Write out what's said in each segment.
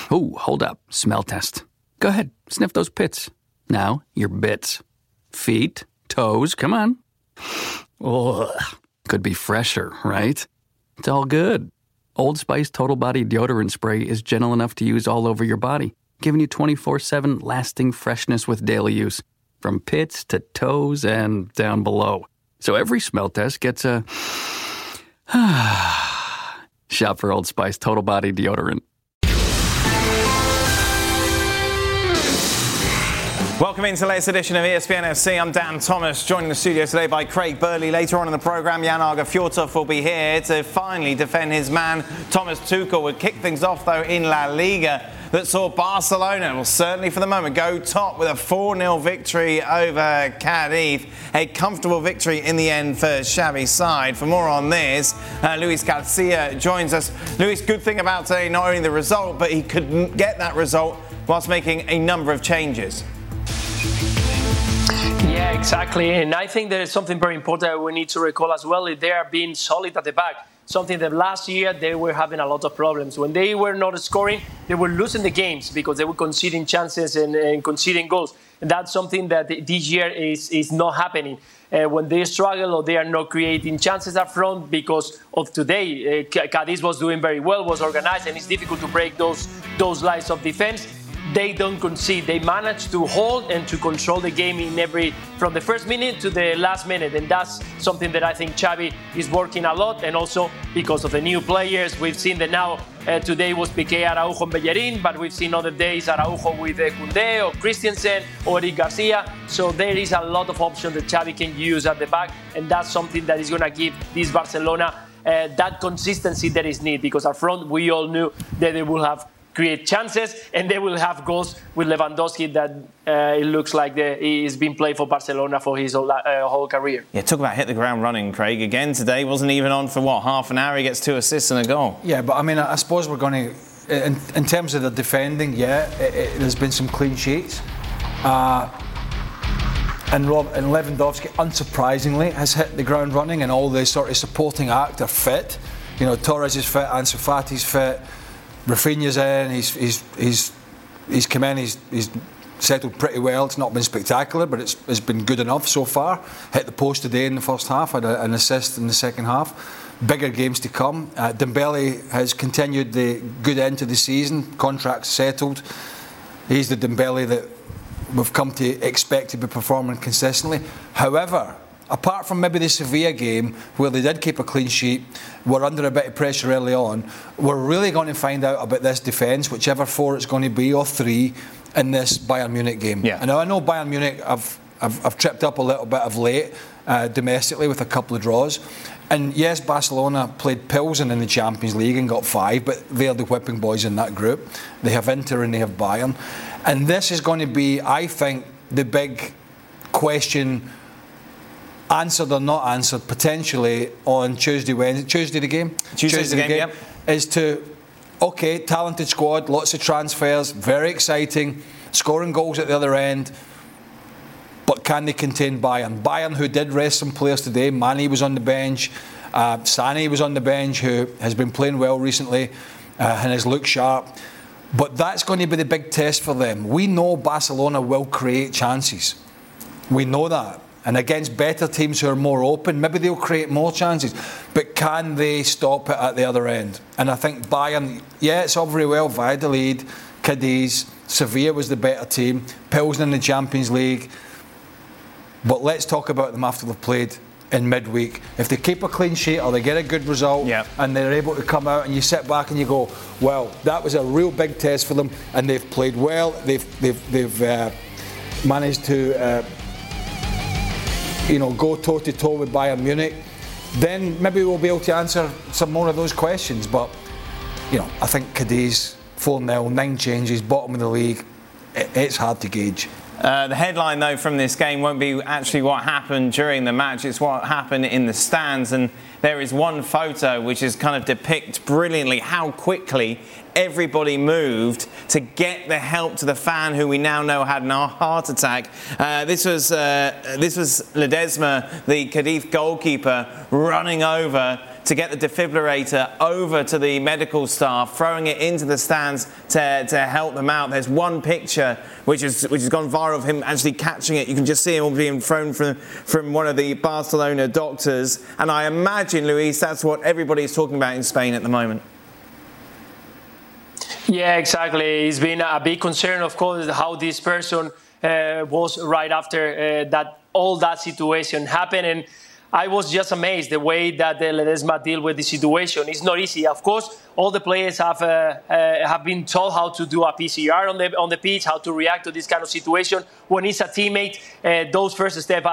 Ooh, hold up. Smell test. Go ahead, sniff those pits. Now, your bits. Feet, toes, come on. Ugh. Could be fresher, right? It's all good. Old Spice Total Body Deodorant Spray is gentle enough to use all over your body, giving you 24/7 lasting freshness with daily use, from pits to toes and down below. So every smell test gets a shop for Old Spice Total Body Deodorant. Welcome into the latest edition of ESPN FC. I'm Dan Thomas, joined in the studio today by Craig Burley. Later on in the programme, Jan Arge Fjortov will be here to finally defend his man, Thomas Tuchel. We'll kick things off, though, in La Liga, that saw Barcelona, well, certainly for the moment, go top with a 4-0 victory over Cadiz. A comfortable victory in the end for Xavi's side. For more on this, Luis Garcia joins us. Luis, good thing about today, not only the result, but he could get that result whilst making a number of changes. Yeah, exactly. And I think there is something very important we need to recall as well. They are being solid at the back. Something that last year they were having a lot of problems. When they were not scoring, they were losing the games because they were conceding chances and conceding goals. And that's something that this year is not happening. When they struggle or they are not creating chances up front because of today, Cadiz was doing very well, was organized, and it's difficult to break those lines of defense. They don't concede. They manage to hold and to control the game from the first minute to the last minute. And that's something that I think Xavi is working a lot. And also because of the new players, we've seen that now today was Piqué, Araujo and Bellerin, but we've seen other days Araujo with Koundé or Christensen or Eric Garcia. So there is a lot of options that Xavi can use at the back. And that's something that is going to give this Barcelona that consistency that is needed. Because up front, we all knew that they will have create chances, and they will have goals with Lewandowski that it looks like he's been playing for Barcelona for his whole career. Yeah, talk about hit the ground running, Craig. Again today, wasn't even on for, half an hour. He gets 2 assists and a goal. Yeah, but I mean, I suppose we're going to, in terms of the defending, there's been some clean sheets. And Lewandowski, unsurprisingly, has hit the ground running, and all the sort of supporting act are fit. You know, Torres is fit, Ansu Fati's fit. Rafinha's in, he's come in, he's settled pretty well. It's not been spectacular, but it's been good enough so far. Hit the post today in the first half, had an assist in the second half. Bigger games to come. Dembele has continued the good end to the season, contract settled. He's the Dembele that we've come to expect to be performing consistently. However, apart from maybe the Sevilla game, where they did keep a clean sheet, we're under a bit of pressure early on, we're really going to find out about this defence, whichever 4 it's going to be, or 3, in this Bayern Munich game. Yeah. And I know Bayern Munich have tripped up a little bit of late, domestically, with a couple of draws. And yes, Barcelona played Pilsen in the Champions League and got 5, but they're the whipping boys in that group. They have Inter and they have Bayern. And this is going to be, I think, the big question, answered or not answered, potentially on Tuesday the game? Tuesday the game, yep. Is to, okay, talented squad, lots of transfers, very exciting, scoring goals at the other end, but can they contain Bayern? Bayern, who did rest some players today. Mane was on the bench, Sané was on the bench, who has been playing well recently and has looked sharp. But that's going to be the big test for them. We know Barcelona will create chances. We know that. And against better teams who are more open, maybe they'll create more chances. But can they stop it at the other end? And I think Bayern, it's all very well. Valladolid, Cadiz, Sevilla was the better team. Pilsen in the Champions League. But let's talk about them after they've played in midweek. If they keep a clean sheet or they get a good result, and they're able to come out and you sit back and you go, well, that was a real big test for them, and they've played well. They've managed to go toe-to-toe with Bayern Munich, then maybe we'll be able to answer some more of those questions. But, I think Cadiz, 4-0, 9 changes, bottom of the league, it's hard to gauge. The headline, though, from this game won't be actually what happened during the match. It's what happened in the stands. And there is one photo which is kind of depicts brilliantly how quickly everybody moved to get the help to the fan who we now know had a heart attack. This was Ledesma, the Cadiz goalkeeper, running over to get the defibrillator over to the medical staff, throwing it into the stands to help them out. There's one picture which has gone viral of him actually catching it. You can just see him being thrown from one of the Barcelona doctors. And I imagine, Luis, that's what everybody's talking about in Spain at the moment. Yeah, exactly. It's been a big concern, of course, how this person was right after all that situation happened. And I was just amazed the way that Ledesma deal with the situation. It's not easy. Of course, all the players have been told how to do a PCR on the pitch, how to react to this kind of situation. When it's a teammate, those first steps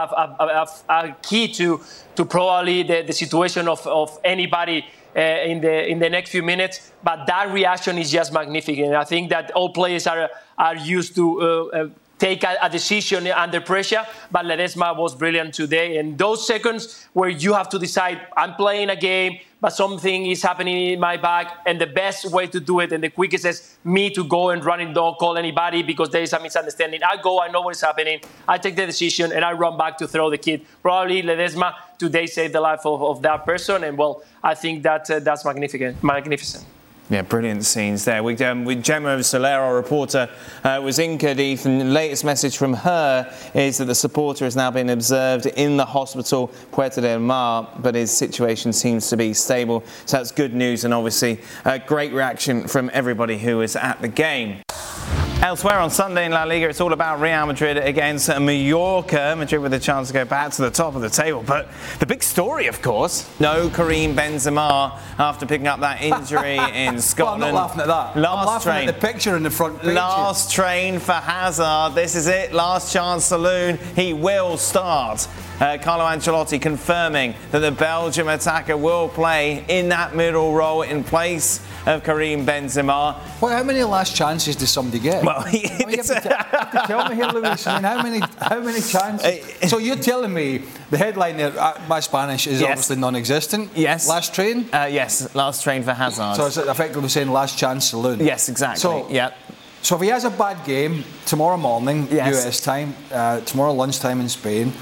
are key to probably the situation of anybody in the next few minutes. But that reaction is just magnificent. I think that all players are used to take a decision under pressure, but Ledesma was brilliant today. And those seconds where you have to decide, I'm playing a game, but something is happening in my back, and the best way to do it and the quickest is me to go and run and don't call anybody because there is a misunderstanding. I go, I know what is happening, I take the decision, and I run back to throw the kid. Probably Ledesma today saved the life of that person, and well, I think that's magnificent. Yeah, brilliant scenes there. With Gemma Soler, our reporter, was in Cadiz, and the latest message from her is that the supporter has now been observed in the hospital, Puerta del Mar, but his situation seems to be stable. So that's good news, and obviously a great reaction from everybody who was at the game. Elsewhere on Sunday in La Liga, it's all about Real Madrid against Mallorca. Madrid with a chance to go back to the top of the table. But the big story, of course, no Karim Benzema after picking up that injury in Scotland. Well, I'm not laughing at that. I'm laughing at the picture in the front page. Last train for Hazard. This is it. Last chance saloon. He will start. Carlo Ancelotti confirming that the Belgium attacker will play in that middle role in place of Karim Benzema. Well, how many last chances does somebody get? Well, you have to tell me here, Luis. I mean, how many chances? So you're telling me the headline there, my Spanish is obviously non-existent. Yes. Last train? Yes, last train for Hazard. So it's effectively saying last chance saloon. Yes, exactly. So, yeah. So if he has a bad game tomorrow morning, yes. US time, tomorrow lunchtime in Spain,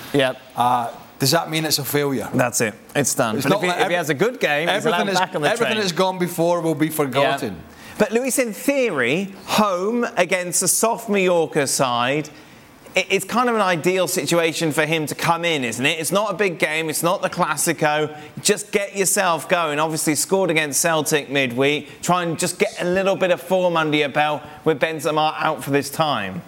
does that mean it's a failure? That's it. It's done. But if he has a good game, he's allowed back on the train. Everything that's gone before will be forgotten. Yeah. But Luis, in theory, home against a soft Mallorca side, it's kind of an ideal situation for him to come in, isn't it? It's not a big game. It's not the Clásico. Just get yourself going. Obviously scored against Celtic midweek. Try and just get a little bit of form under your belt with Benzema out for this time.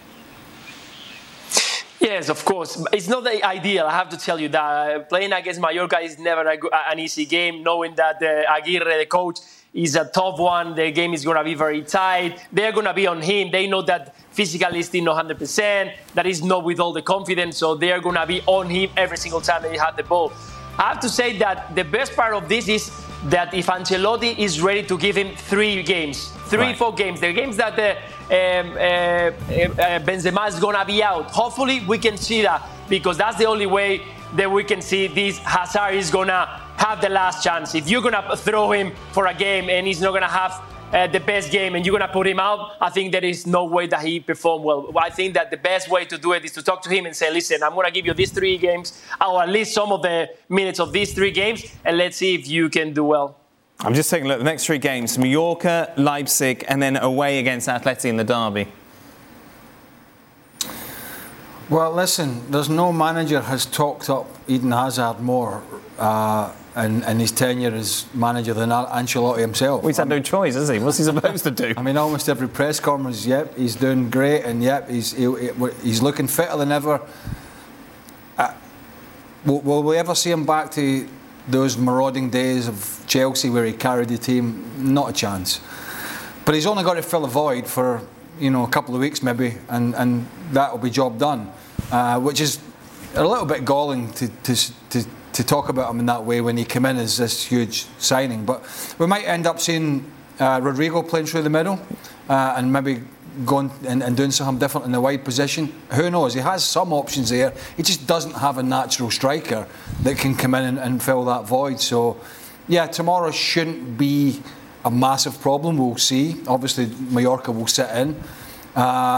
Yes, of course. It's not the ideal, I have to tell you that. Playing against Mallorca is never an easy game, knowing that Aguirre, the coach, is a tough one. The game is going to be very tight. They're going to be on him. They know that physically is still not 100%, that is not with all the confidence, so they're going to be on him every single time that he has the ball. I have to say that the best part of this is that if Ancelotti is ready to give him 3 games, 4 games, the games that Benzema is going to be out, hopefully we can see that, because that's the only way that we can see this Hazard is going to have the last chance. If you're going to throw him for a game and he's not going to have the best game and you're going to put him out, I think there is no way that he performed well. I think that the best way to do it is to talk to him and say, listen, I'm going to give you these 3 games, or at least some of the minutes of these 3 games, and let's see if you can do well. I'm just taking a look at the next 3 games. Mallorca, Leipzig, and then away against Atleti in the derby. Well, listen, there's no manager has talked up Eden Hazard more in his tenure as manager than Ancelotti himself. Well, he's had no choice, has he? What's he supposed to do? I mean, almost every press conference, he's doing great, and he's looking fitter than ever. Will we ever see him back to those marauding days of Chelsea where he carried the team? Not a chance. But he's only got to fill a void for a couple of weeks maybe, and that'll be job done. Which is a little bit galling to talk about him in that way when he came in as this huge signing. But we might end up seeing Rodrigo playing through the middle and maybe going and doing something different in the wide position. Who knows? He has some options there. He just doesn't have a natural striker that can come in and fill that void. So, yeah, tomorrow shouldn't be a massive problem. We'll see. Obviously, Mallorca will sit in.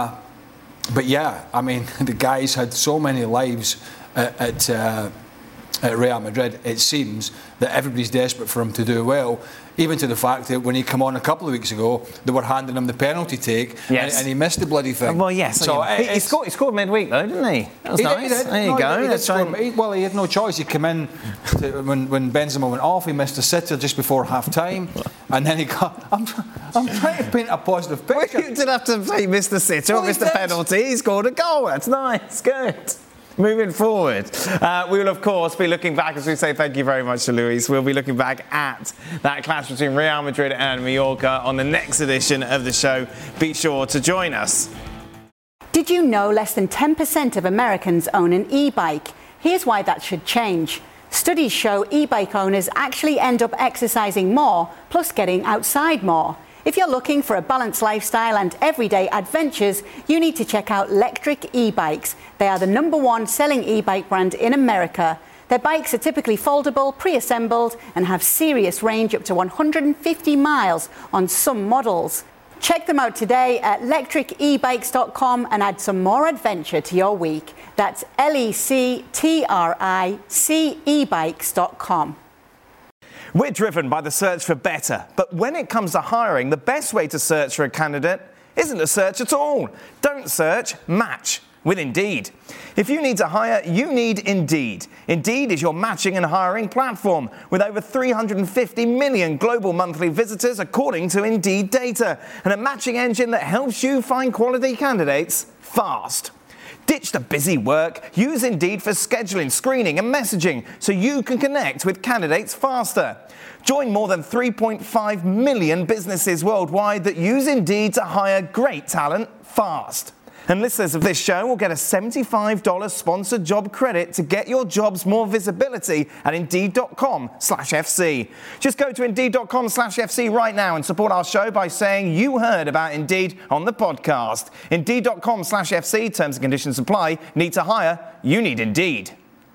But yeah, I mean, the guy's had so many lives at at Real Madrid, it seems that everybody's desperate for him to do well, even to the fact that when he came on a couple of weeks ago, they were handing him the penalty take, and he missed the bloody thing. Well, yes. So he scored midweek, though, didn't he? That was nice. He did. There you go. He had no choice. He came in when Benzema went off. He missed a sitter just before half-time, and then he got... I'm trying to paint a positive picture. Well, you did have to say he missed the sitter or missed the penalty. He scored a goal. That's nice. Good. Moving forward, we will, of course, be looking back, as we say thank you very much to Luis. We'll be looking back at that clash between Real Madrid and Mallorca on the next edition of the show. Be sure to join us. Did you know less than 10% of Americans own an e-bike? Here's why that should change. Studies show e-bike owners actually end up exercising more, plus getting outside more. If you're looking for a balanced lifestyle and everyday adventures, you need to check out Lectric e-bikes. They are the #1 selling e-bike brand in America. Their bikes are typically foldable, pre-assembled, and have serious range up to 150 miles on some models. Check them out today at lectricebikes.com and add some more adventure to your week. That's lectricebikes.com. We're driven by the search for better, but when it comes to hiring, the best way to search for a candidate isn't to search at all. Don't search, match with Indeed. If you need to hire, you need Indeed. Indeed is your matching and hiring platform with over 350 million global monthly visitors according to Indeed data, and a matching engine that helps you find quality candidates fast. Ditch the busy work. Use Indeed for scheduling, screening and messaging so you can connect with candidates faster. Join more than 3.5 million businesses worldwide that use Indeed to hire great talent fast. And listeners of this show will get a $75 sponsored job credit to get your jobs more visibility at Indeed.com/FC. Just go to Indeed.com/FC right now and support our show by saying you heard about Indeed on the podcast. Indeed.com/FC, terms and conditions apply. Need to hire? You need Indeed.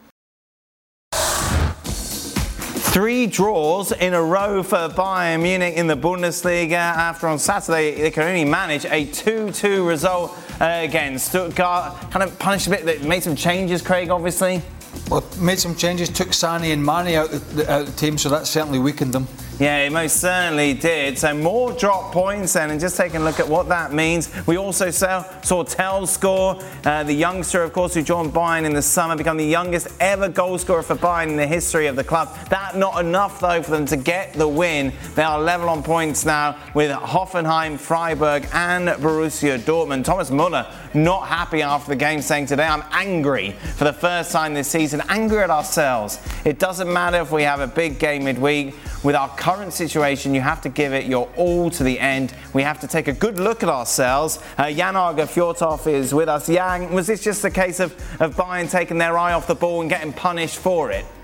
3 draws in a row for Bayern Munich in the Bundesliga after on Saturday they could only manage a 2-2 result against Stuttgart. Kind of punished a bit, they made some changes, Craig, obviously. Well, made some changes, took Sane and Mane out of the team, so that certainly weakened them. Yeah, it most certainly did. So more drop points then, and just taking a look at what that means. We also saw Tell score, the youngster, of course, who joined Bayern in the summer, become the youngest ever goal scorer for Bayern in the history of the club. That not enough, though, for them to get the win. They are level on points now with Hoffenheim, Freiburg and Borussia Dortmund. Thomas Müller not happy after the game, saying today, I'm angry for the first time this season, angry at ourselves. It doesn't matter if we have a big game midweek. With our current situation, you have to give it your all to the end. We have to take a good look at ourselves. Jan-Åge Fjørtoft is with us. Jan, was this just a case of Bayern taking their eye off the ball and getting punished for it?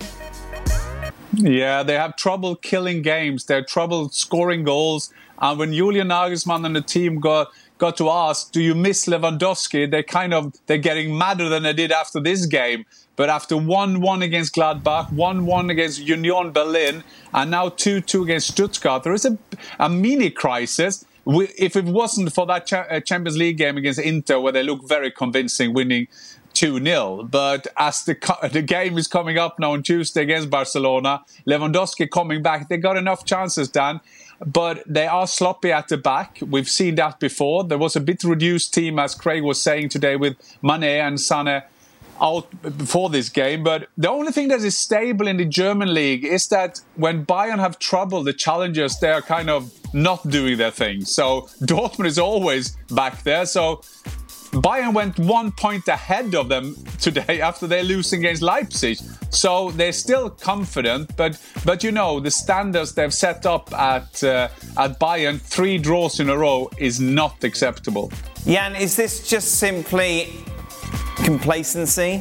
Yeah, they have trouble killing games. They have trouble scoring goals. And when Julian Nagelsmann and the team got to ask, do you miss Lewandowski? They're getting madder than they did after this game. But after 1-1 against Gladbach, 1-1 against Union Berlin, and now 2-2 against Stuttgart, there is a mini crisis. If it wasn't for that Champions League game against Inter, where they look very convincing, winning 2-0. But as the game is coming up now on Tuesday against Barcelona, Lewandowski coming back, they got enough chances, Dan. But they are sloppy at the back. We've seen that before. There was a bit reduced team, as Craig was saying today, with Mane and Sane out before this game. But the only thing that is stable in the German league is that when Bayern have trouble, the challengers, they are kind of not doing their thing. So Dortmund is always back there. So Bayern went 1 point ahead of them today after they're losing against Leipzig. So they're still confident, but you know, the standards they've set up at Bayern, 3 draws in a row, is not acceptable. Jan, is this just simply complacency?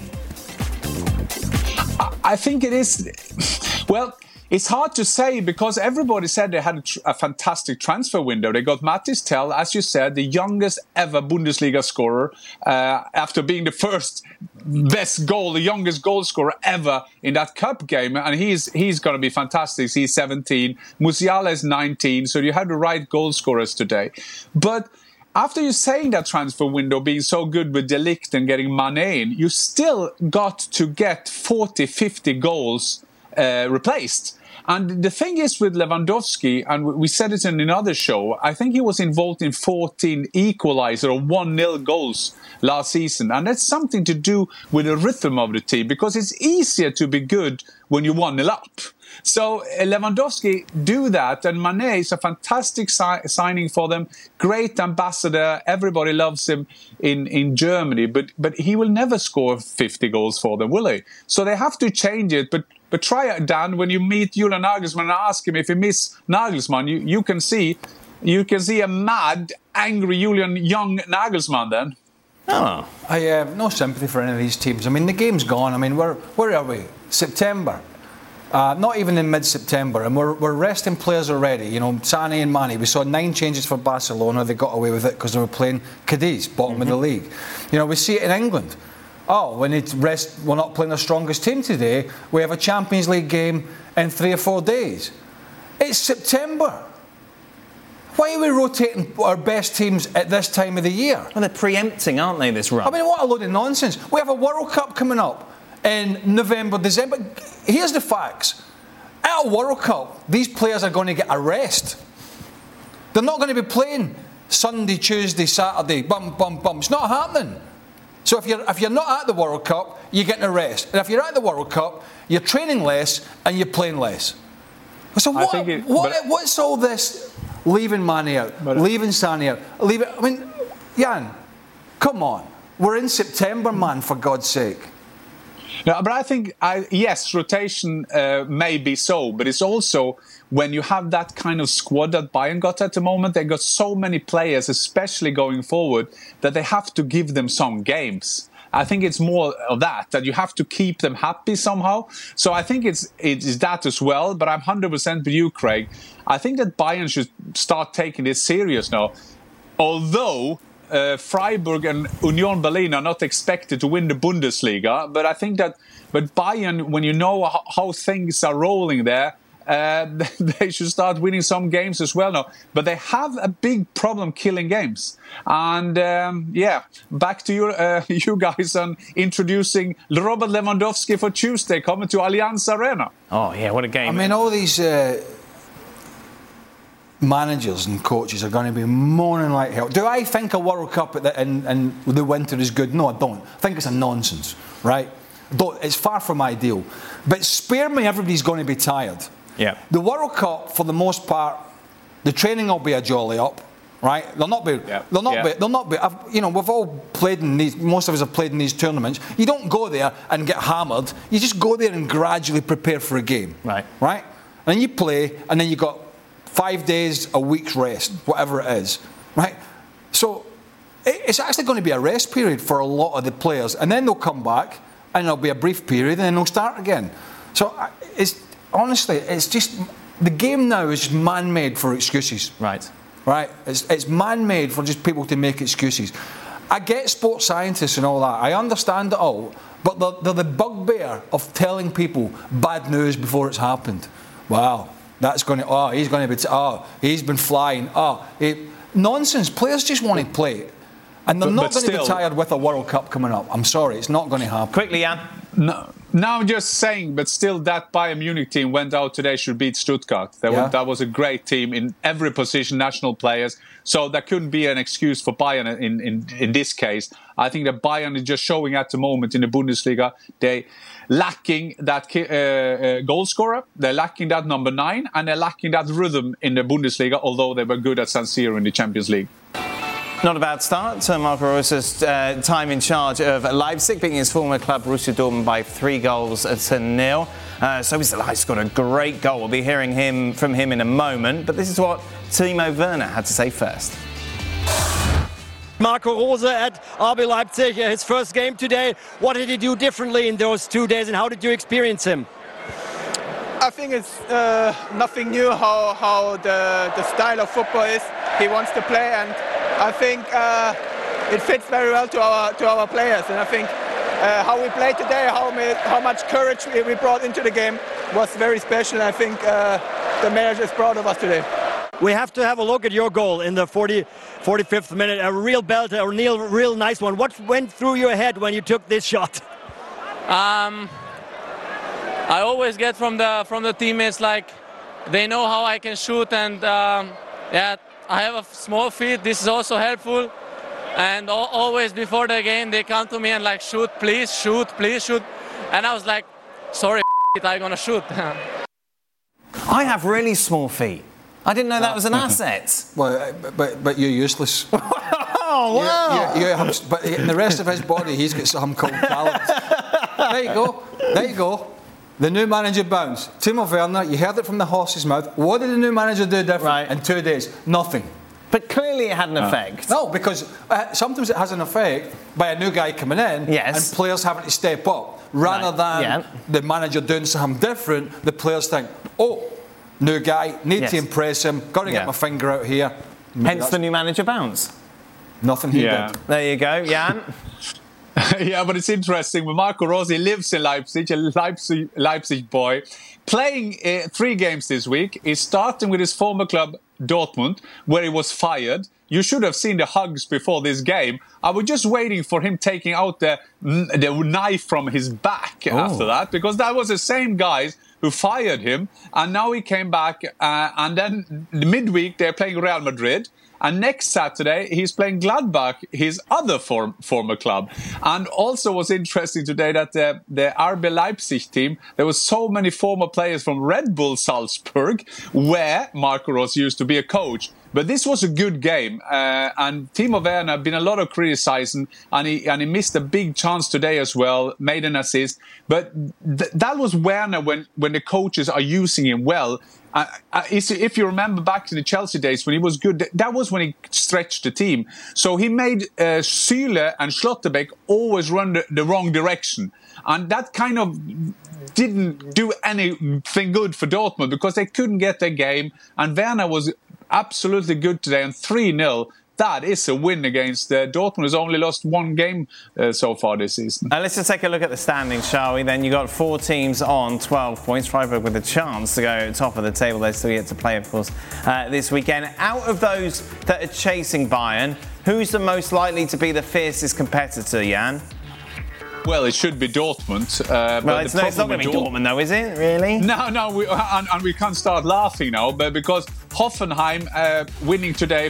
I think it is. Well, it's hard to say because everybody said they had a fantastic transfer window. They got Mathys Tel, as you said, the youngest ever Bundesliga scorer after being the first the youngest goal scorer ever in that cup game. And he's going to be fantastic. He's 17. Musiala is 19. So you have the right goal scorers today. But after you saying that transfer window being so good with De Ligt and getting Mane in, you still got to get 40, 50 goals replaced. And the thing is with Lewandowski, and we said it in another show, I think he was involved in 14 equalizer or 1-0 goals last season. And that's something to do with the rhythm of the team, because it's easier to be good when you're 1-0 up. So Lewandowski do that, and Mane is a fantastic signing for them. Great ambassador, everybody loves him in Germany, but he will never score 50 goals for them, will he? So they have to change it. But try it, Dan, when you meet Julian Nagelsmann and ask him if he miss Nagelsmann, you can see a mad, angry young Nagelsmann then. Oh, I have no sympathy for any of these teams. I mean, the game's gone. I mean, where are we? September. Not even in mid-September, and we're resting players already. You know, Sané and Mane. We saw 9 changes for Barcelona. They got away with it because they were playing Cadiz, bottom of the league. You know, we see it in England. Oh, we need to rest. We're not playing our strongest team today. We have a Champions League game in 3 or 4 days. It's September. Why are we rotating our best teams at this time of the year? Well, they're preempting, aren't they, this run? I mean, what a load of nonsense. We have a World Cup coming up in November, December. Here's the facts. At a World Cup, these players are going to get a rest. They're not going to be playing Sunday, Tuesday, Saturday, bum. It's not happening. So if you're not at the World Cup, you're getting a rest. And if you're at the World Cup, you're training less and you're playing less. So what's all this leaving Mane out, leaving Sané out, I mean, Jan, come on. We're in September, man, for God's sake. No, but I think, yes, rotation may be so, but it's also when you have that kind of squad that Bayern got at the moment, they got so many players, especially going forward, that they have to give them some games. I think it's more of that you have to keep them happy somehow. So I think it's that as well, but I'm 100% with you, Craig. I think that Bayern should start taking this serious now. Although Freiburg and Union Berlin are not expected to win the Bundesliga, but I think that Bayern, when you know how things are rolling there, they should start winning some games as well now. But they have a big problem killing games. And back to you guys on introducing Robert Lewandowski for Tuesday, coming to Allianz Arena. Oh, yeah, what a game. I mean, all these managers and coaches are going to be moaning like hell. Do I think a World Cup in the winter is good? No, I don't. I think it's a nonsense, right? It's far from ideal. But spare me, everybody's going to be tired. Yeah. The World Cup, for the most part, the training will be a jolly up, right? They'll not be. You know, we've all played in these. Most of us have played in these tournaments. You don't go there and get hammered. You just go there and gradually prepare for a game. Right. Right. And then you play, and then you got 5 days, a week's rest, whatever it is. Right. So it's actually going to be a rest period for a lot of the players, and then they'll come back, and there'll be a brief period, and then they'll start again. So honestly, it's just the game now is just man-made for excuses. Right. It's man-made for just people to make excuses. I get sports scientists and all that. I understand it all, but they're the bugbear of telling people bad news before it's happened. Wow, that's going to. Oh, he's going to be. He's been flying. Nonsense. Players just want to play, and they're not going to be tired with a World Cup coming up. I'm sorry, it's not going to happen. Quickly, Jan. No, I'm just saying, but still, that Bayern Munich team went out today should beat Stuttgart. That was a great team in every position, national players. So there couldn't be an excuse for Bayern in this case. I think that Bayern is just showing at the moment in the Bundesliga, they're lacking that goal scorer, they're lacking that number 9, and they're lacking that rhythm in the Bundesliga, although they were good at San Siro in the Champions League. Not a bad start to Marco Rosa's time in charge of Leipzig, beating his former club Borussia Dortmund by 3-0. So he's got a great goal. We'll be hearing from him in a moment. But this is what Timo Werner had to say first. Marco Rose at RB Leipzig, his first game today. What did he do differently in those 2 days, and how did you experience him? I think it's nothing new how the style of football is. He wants to play, and I think it fits very well to our players. And I think how we played today, how much courage we brought into the game was very special. I think the manager is proud of us today. we have to have a look at your goal in the 45th minute. A real belter, a real nice one. What went through your head when you took this shot? I always get from the teammates, like, they know how I can shoot, and yeah, I have a small feet. This is also helpful. And always before the game, they come to me and like, shoot, please shoot. And I was like, sorry, I'm gonna shoot. I have really small feet. I didn't know that was an asset. Well, but you're useless. Oh, wow. But in the rest of his body, he's got something called talent. There you go. The new manager bounce. Timo Werner, you heard it from the horse's mouth. What did the new manager do different in 2 days? Nothing. But clearly it had an effect. No, because sometimes it has an effect by a new guy coming in and players having to step up. Rather than the manager doing something different, the players think, oh, new guy, need to impress him, got to get my finger out here. Hence the new manager bounce. Nothing he did. There you go, Jan. Yeah, but it's interesting. Marco Rose lives in Leipzig, a Leipzig boy, playing 3 games this week. He's starting with his former club, Dortmund, where he was fired. You should have seen the hugs before this game. I was just waiting for him taking out the knife from his back after that, because that was the same guys who fired him. And now he came back, and then midweek they're playing Real Madrid. And next Saturday, he's playing Gladbach, his other former club. And also was interesting today that the RB Leipzig team, there was so many former players from Red Bull Salzburg, where Marco Rose used to be a coach. But this was a good game. And Timo Werner had been a lot of criticizing, and he missed a big chance today as well, made an assist. But that was Werner when the coaches are using him well. If you remember back to the Chelsea days when he was good, that was when he stretched the team. So he made Süle and Schlotterbeck always run the wrong direction. And that kind of didn't do anything good for Dortmund because they couldn't get their game. And Werner was absolutely good today, and 3-0. That is a win against Dortmund, who's only lost 1 game so far this season. Let's just take a look at the standings, shall we? Then you got 4 teams on 12 points. Freiburg with a chance to go top of the table. They're still yet to play, of course, this weekend. Out of those that are chasing Bayern, who's the most likely to be the fiercest competitor, Jan? Well, it should be Dortmund. Well, it's not going to be Dortmund, though, is it? Really? No. We can't start laughing now, but because Hoffenheim winning today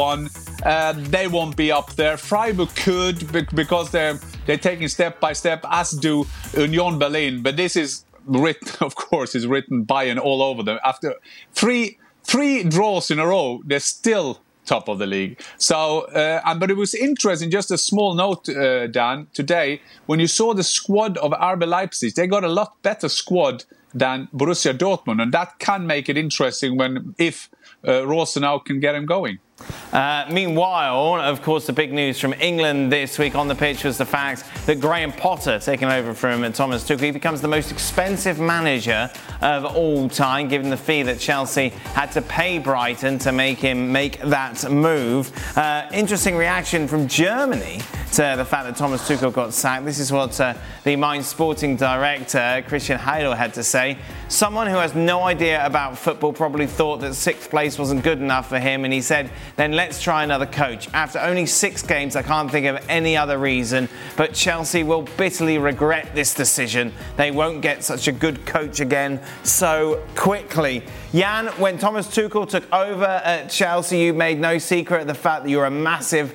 4-1, they won't be up there. Freiburg could because they're taking step by step, as do Union Berlin. But this is written, of course, is written Bayern all over them. After three draws in a row, they're still top of the league. So, but it was interesting, just a small note, Dan, today, when you saw the squad of RB Leipzig, they got a lot better squad than Borussia Dortmund, and that can make it interesting if Rosenau can get him going. Meanwhile, of course, the big news from England this week on the pitch was the fact that Graham Potter, taking over from Thomas Tuchel, he becomes the most expensive manager of all time, given the fee that Chelsea had to pay Brighton to make him make that move. Interesting reaction from Germany to the fact that Thomas Tuchel got sacked. This is what the Mainz sporting director, Christian Heidel, had to say. Someone who has no idea about football probably thought that 6th place wasn't good enough for him, and he said, then let's try another coach. After only 6 games, I can't think of any other reason, but Chelsea will bitterly regret this decision. They won't get such a good coach again so quickly. Jan, when Thomas Tuchel took over at Chelsea, you made no secret of the fact that you're a massive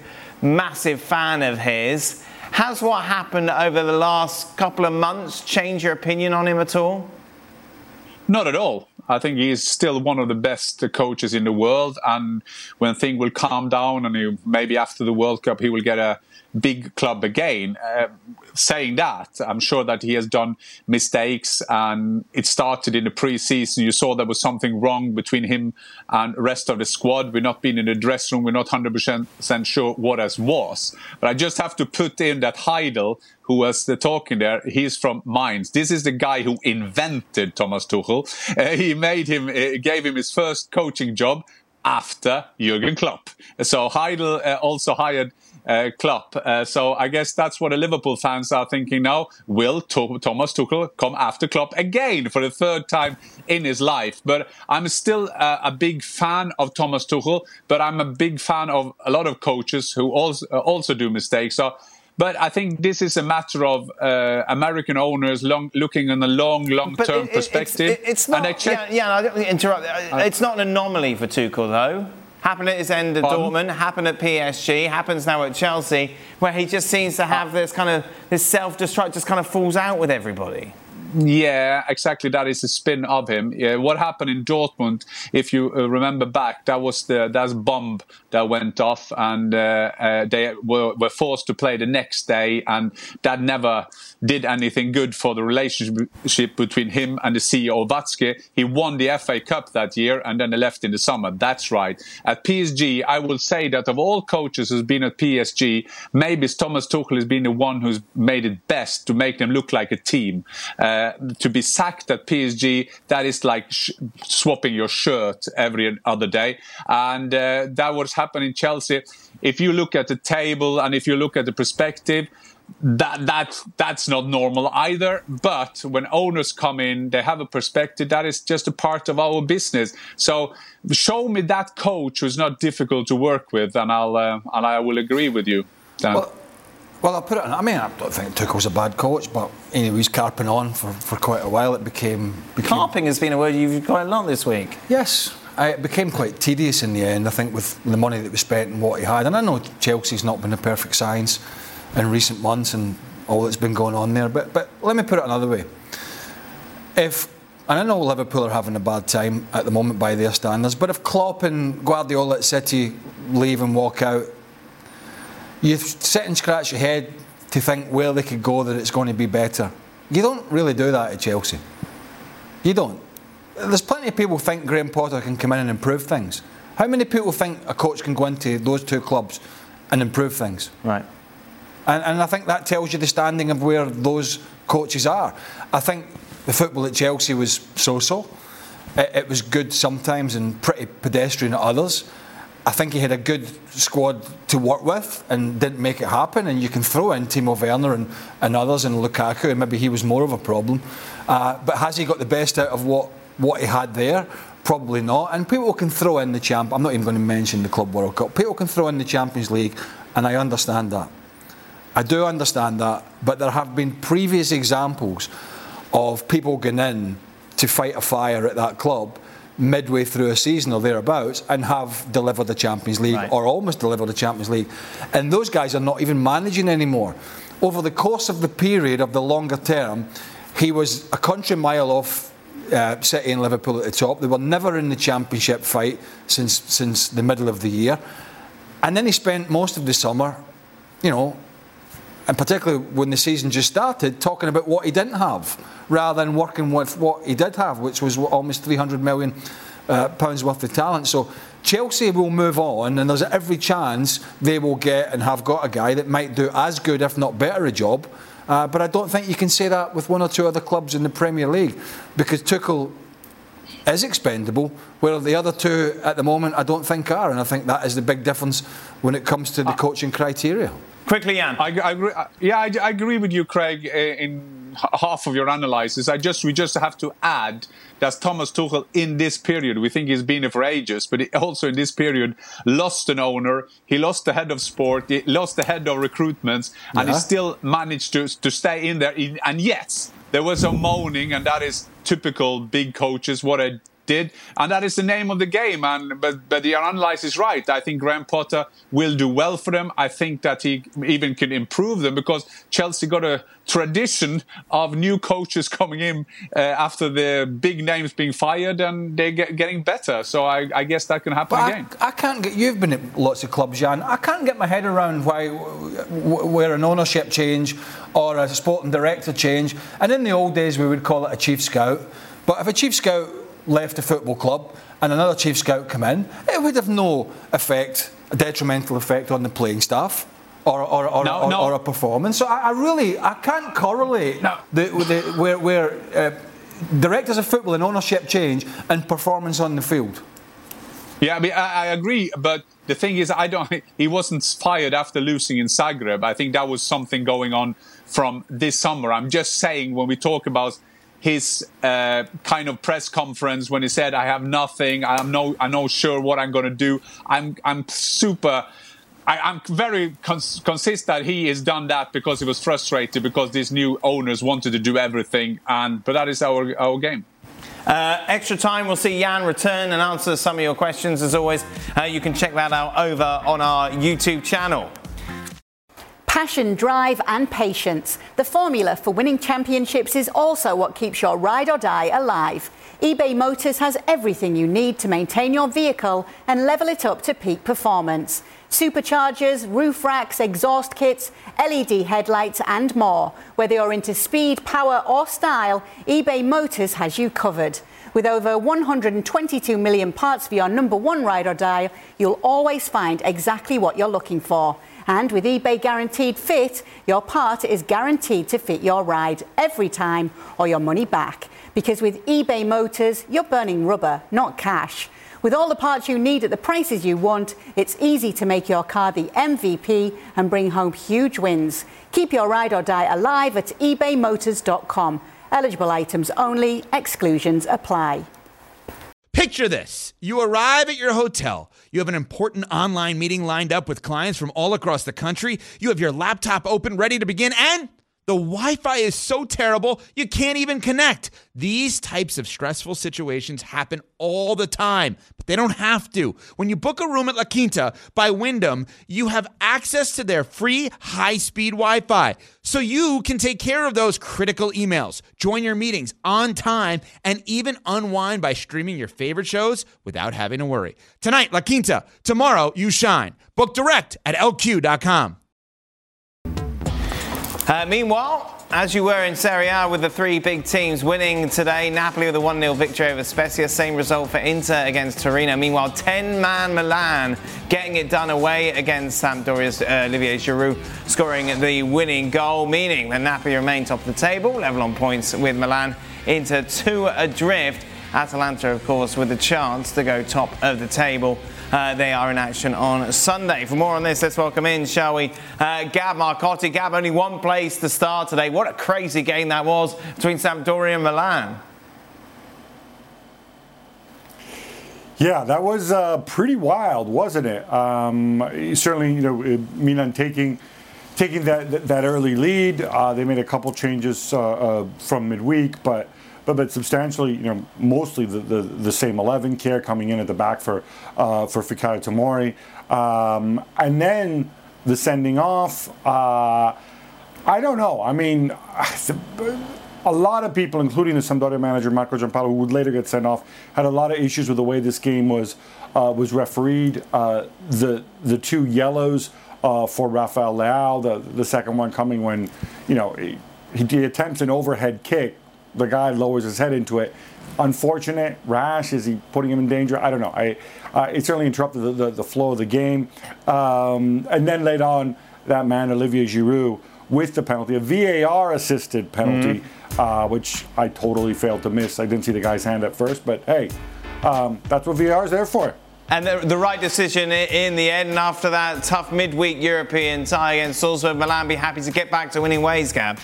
fan of his. Has what happened over the last couple of months changed your opinion on him at all? Not at all. I think he is still one of the best coaches in the world, and when things will calm down and maybe after the World Cup he will get a big club again. Saying that, I'm sure that he has done mistakes, and it started in the pre-season. You saw there was something wrong between him and the rest of the squad. We're not been in the dressing room. We're not 100% sure what it was. But I just have to put in that Heidel, who was talking there, he's from Mainz. This is the guy who invented Thomas Tuchel. He gave him his first coaching job after Jurgen Klopp. So Heidel also hired Klopp. So I guess that's what the Liverpool fans are thinking now. Will Thomas Tuchel come after Klopp again for the third time in his life? But I'm still a big fan of Thomas Tuchel, but I'm a big fan of a lot of coaches who also do mistakes. But I think this is a matter of American owners looking in a long-term perspective. It's not. I don't mean to interrupt. It's not an anomaly for Tuchel, though. Happened at his end at Dortmund, happened at PSG, happens now at Chelsea, where he just seems to have this self-destruct, just kind of falls out with everybody. Yeah, exactly. That is the spin of him. Yeah, what happened in Dortmund, if you remember back, that was that bomb that went off, and they were forced to play the next day, and that never did anything good for the relationship between him and the CEO Watzke. He won the FA Cup that year, and then they left in the summer. That's right. At PSG, I will say that of all coaches who's been at PSG, maybe Thomas Tuchel has been the one who's made it best to make them look like a team. To be sacked at PSG, that is like swapping your shirt every other day. And that was happening in Chelsea. If you look at the table and if you look at the perspective, that's not normal either. But when owners come in, they have a perspective that is just a part of our business. So show me that coach who's not difficult to work with, and I will agree with you, Dan. Well, I'll put it. I don't think Tuchel's a bad coach, but he was carping on for quite a while. It became carping has been a word you've used quite a lot this week. Yes, it became quite tedious in the end. I think with the money that was spent and what he had, and I know Chelsea's not been a perfect science in recent months and all that's been going on there. But let me put it another way. And I know Liverpool are having a bad time at the moment by their standards, but if Klopp and Guardiola at City leave and walk out, you sit and scratch your head to think where they could go that it's going to be better. You don't really do that at Chelsea. You don't. There's plenty of people who think Graham Potter can come in and improve things. How many people think a coach can go into those two clubs and improve things? Right. And I think that tells you the standing of where those coaches are. I think the football at Chelsea was so-so. It was good sometimes and pretty pedestrian at others. I think he had a good squad to work with and didn't make it happen. And you can throw in Timo Werner and others and Lukaku, and maybe he was more of a problem. But has he got the best out of what he had there? Probably not. And people can throw in the I'm not even going to mention the Club World Cup. People can throw in the Champions League, and I understand that. I do understand that. But there have been previous examples of people going in to fight a fire at that club midway through a season or thereabouts and have delivered the Champions League, right, or almost delivered the Champions League. And those guys are not even managing anymore. Over the course of the period of the longer term, he was a country mile off City and Liverpool at the top. They were never in the Championship fight since the middle of the year. And then he spent most of the summer, and particularly when the season just started, talking about what he didn't have, rather than working with what he did have, which was almost £300 million worth of talent. So Chelsea will move on, and there's every chance they will get and have got a guy that might do as good, if not better, a job. But I don't think you can say that with one or two other clubs in the Premier League, because Tuchel is expendable, where the other two at the moment I don't think are, and I think that is the big difference when it comes to the coaching criteria. Quickly, Jan. I agree with you, Craig, in half of your analysis. We just have to add that Thomas Tuchel, in this period, we think he's been there for ages, but he also in this period lost an owner, he lost the head of sport, he lost the head of recruitments, and he still managed to stay in there. And yes, there was some moaning, and that is typical big coaches, what I did, and that is the name of the game. But the analysis is right. I think Graham Potter will do well for them. I think that he even can improve them, because Chelsea got a tradition of new coaches coming in after the big names being fired, and they're getting better. So I guess that can happen again. I can't get. You've been at lots of clubs, Jan. I can't get my head around where an ownership change or a sporting director change, and in the old days we would call it a chief scout. But if a chief scout left a football club and another chief scout come in, it would have no effect, a detrimental effect on the playing staff or a performance. So I can't correlate where directors of football and ownership change and performance on the field. Yeah, I mean, I agree, but the thing is, he wasn't fired after losing in Zagreb. I think that was something going on from this summer. I'm just saying, when we talk about his kind of press conference when he said, "I have nothing. I'm not sure what I'm going to do." I'm very consistent that he has done that because he was frustrated because these new owners wanted to do everything, but that is our game. Extra time, we'll see Jan return and answer some of your questions. As always, you can check that out over on our YouTube channel. Passion, drive and patience. The formula for winning championships is also what keeps your ride or die alive. eBay Motors has everything you need to maintain your vehicle and level it up to peak performance. Superchargers, roof racks, exhaust kits, LED headlights and more. Whether you're into speed, power or style, eBay Motors has you covered. With over 122 million parts for your number one ride or die, you'll always find exactly what you're looking for. And with eBay Guaranteed Fit, your part is guaranteed to fit your ride every time or your money back. Because with eBay Motors, you're burning rubber, not cash. With all the parts you need at the prices you want, it's easy to make your car the MVP and bring home huge wins. Keep your ride or die alive at ebaymotors.com. Eligible items only. Exclusions apply. Picture this. You arrive at your hotel. You have an important online meeting lined up with clients from all across the country. You have your laptop open, ready to begin, and the Wi-Fi is so terrible, you can't even connect. These types of stressful situations happen all the time, but they don't have to. When you book a room at La Quinta by Wyndham, you have access to their free high-speed Wi-Fi, so you can take care of those critical emails, join your meetings on time, and even unwind by streaming your favorite shows without having to worry. Tonight, La Quinta. Tomorrow, you shine. Book direct at LQ.com. Meanwhile, as you were in Serie A with the three big teams winning today, Napoli with a 1-0 victory over Spezia, same result for Inter against Torino. Meanwhile, 10-man Milan getting it done away against Sampdoria's Olivier Giroud scoring the winning goal, meaning that Napoli remain top of the table, level on points with Milan, Inter 2 adrift. Atalanta, of course, with a chance to go top of the table. They are in action on Sunday. For more on this, let's welcome in, shall we, Gab Marcotti. Gab, only one place to start today. What a crazy game that was between Sampdoria and Milan. Yeah, that was pretty wild, wasn't it? Certainly, Milan taking that early lead. They made a couple changes from midweek, but substantially, mostly the same 11. Kjaer coming in at the back for Fikayo Tomori, and then the sending off. I don't know. I mean, a lot of people, including the Sampdoria manager Marco Giampaolo, who would later get sent off, had a lot of issues with the way this game was refereed. The two yellows for Rafael Leao, the second one coming when he attempts an overhead kick. The guy lowers his head into it. Unfortunate, rash. Is he putting him in danger? I don't know. It certainly interrupted the flow of the game. And then later on, that man, Olivier Giroud, with the penalty, a VAR-assisted penalty, which I totally failed to miss. I didn't see the guy's hand at first, but hey, that's what VAR is there for. And the right decision in the end. And after that tough midweek European tie against Salzburg, Milan be happy to get back to winning ways, Gab.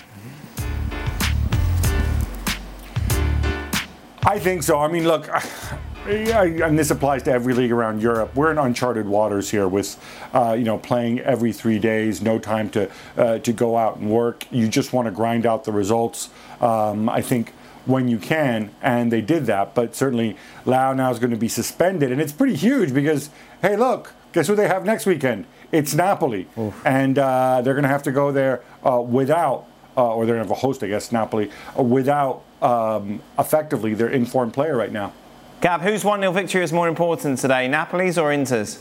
I think so. I mean, look, and this applies to every league around Europe. We're in uncharted waters here with, playing every 3 days, no time to go out and work. You just want to grind out the results, I think, when you can, and they did that. But certainly, Leao now is going to be suspended, and it's pretty huge because, hey, look, guess who they have next weekend? It's Napoli, and they're going to have to go there without, or they're going to have a host, I guess, Napoli, without effectively their informed player right now. Gab, whose 1-0 victory is more important today, Napoli's or Inter's?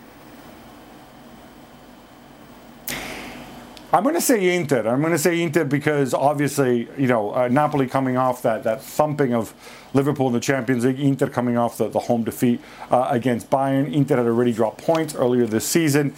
I'm going to say Inter. I'm going to say Inter because obviously, Napoli coming off that thumping of Liverpool in the Champions League, Inter coming off the home defeat against Bayern. Inter had already dropped points earlier this season.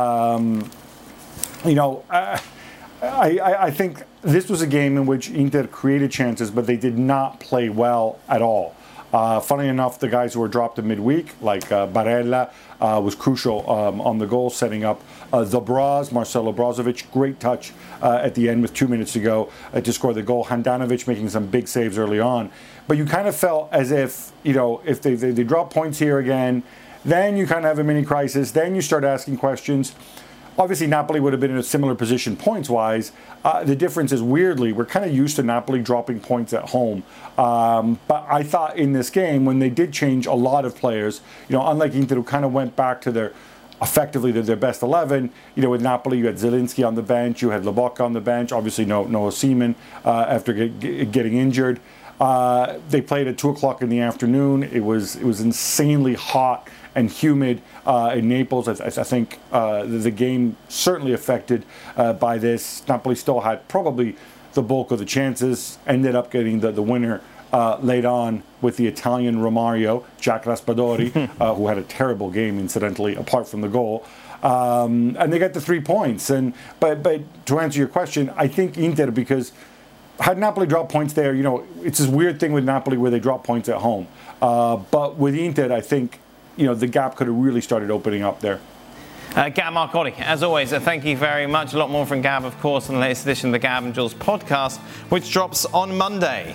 I think this was a game in which Inter created chances, but they did not play well at all. Funny enough, the guys who were dropped in midweek, like Barella, was crucial on the goal, setting up the Braz, Marcelo Brozovic. Great touch at the end with 2 minutes to go to score the goal. Handanovic making some big saves early on. But you kind of felt as if, if they drop points here again, then you kind of have a mini crisis. Then you start asking questions. Obviously, Napoli would have been in a similar position points-wise. The difference is, weirdly, we're kind of used to Napoli dropping points at home. But I thought in this game, when they did change a lot of players, unlike Inter, who kind of went back to their best 11, with Napoli, you had Zielinski on the bench, you had Lobotka on the bench, obviously no Osimhen after getting injured. They played at 2 o'clock in the afternoon. It was insanely hot and humid in Naples. I think the game certainly affected by this. Napoli still had probably the bulk of the chances, ended up getting the winner late on with the Italian Romario, Jack Raspadori, who had a terrible game, incidentally, apart from the goal. And they got the 3 points. But to answer your question, I think Inter, because had Napoli dropped points there, it's this weird thing with Napoli where they drop points at home. But with Inter, I think, the gap could have really started opening up there. Gab Marcotti, as always, thank you very much. A lot more from Gab, of course, in the latest edition of the Gab and Jules podcast, which drops on Monday.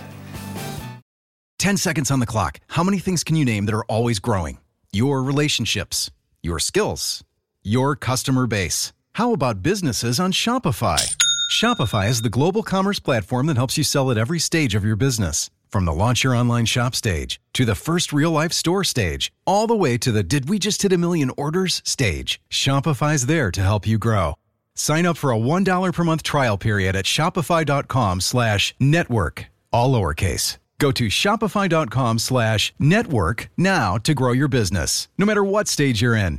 10 seconds on the clock. How many things can you name that are always growing? Your relationships, your skills, your customer base. How about businesses on Shopify? Shopify is the global commerce platform that helps you sell at every stage of your business. From the launch your online shop stage, to the first real-life store stage, all the way to the did we just hit 1 million orders stage. Shopify's there to help you grow. Sign up for a $1 per month trial period at shopify.com/network, all lowercase. Go to shopify.com/network now to grow your business, no matter what stage you're in.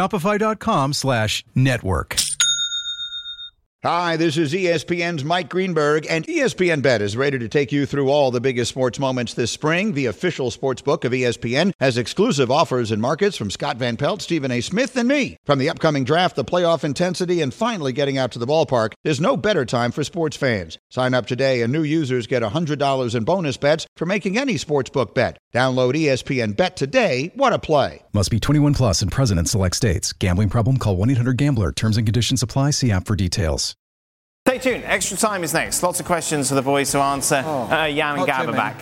Shopify.com/network. Hi, this is ESPN's Mike Greenberg, and ESPN Bet is ready to take you through all the biggest sports moments this spring. The official sports book of ESPN has exclusive offers and markets from Scott Van Pelt, Stephen A. Smith, and me. From the upcoming draft, the playoff intensity, and finally getting out to the ballpark, there's no better time for sports fans. Sign up today, and new users get $100 in bonus bets for making any sportsbook bet. Download ESPN Bet today. What a play. Must be 21 plus and present in select states. Gambling problem? Call 1-800-GAMBLER. Terms and conditions apply. See app for details. Stay tuned. Extra time is next. Lots of questions for the boys to answer. Jan and Gab are back.